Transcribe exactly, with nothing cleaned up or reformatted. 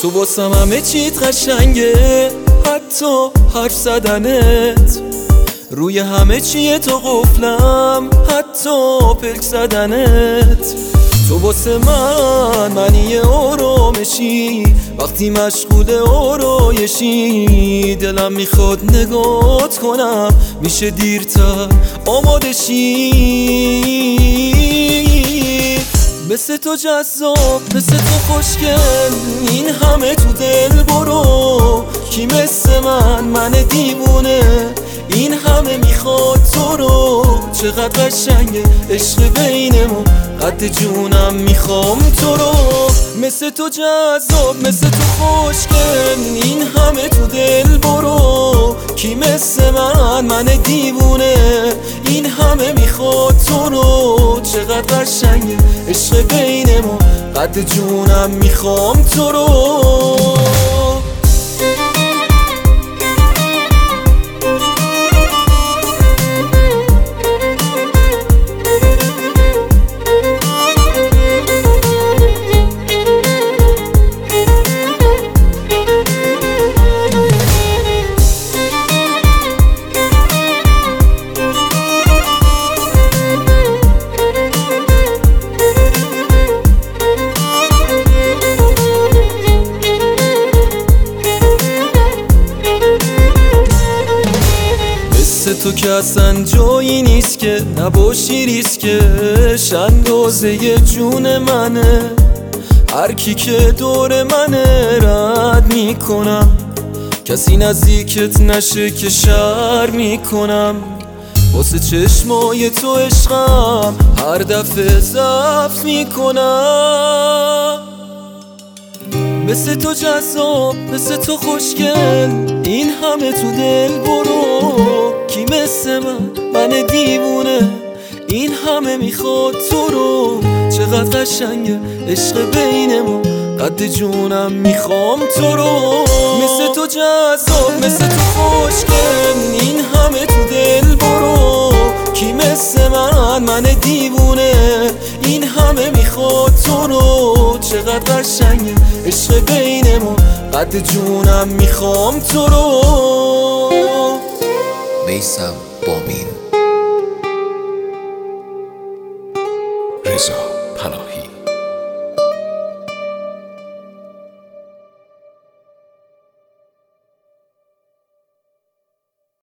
تو واسم همه چیت قشنگه، حتی حرف زدنت. روی همه چیه تو قفلم، حتی پلک زدنت. تو واسه من منی آرامشی، وقتی مشغول آرایشی. دلم میخواد نگات کنم، میشه دیرتر آماده شی. مثل تو جذاب، مثل تو خوشگل، این همه تو دل برو. کی مثل من، من دیوونه، این همه میخواد تو رو. چقدر قشنگه عشق بین ما، قد جونم میخوام تو رو. مثل تو جذاب، مثل تو خوشگل، این همه تو دل برو. کی مثل من، من دیوونه، این همه میخواد تو رو. چقدر قشنگه عشق بین ما، قد جونم میخوام تو رو. تو که اصلا جایی نیست که نباشی ریسکش. اندازه جون منه، هر کی که دور منه رد میکنم. کسی نزدیکت نشه که شر میکنم. واسه چشمای تو عشقم هر دفعه ضعف میکنم. مثل تو جذاب، مثل تو خوشگل، این همه تو دل برو. کی مثل من، من دیوونه، این همه میخواد تو رو. چقدر قشنگه عشق بین ما، قد جونم میخوام تو رو. مثل تو جذاب، مثل تو خوشگل، این همه تو دل برو. کی مثل من، من دیوونه، این همه میخواد تو رو. چقدر قشنگه عشق بین ما، قد جونم میخوام تو رو. میثم بامین.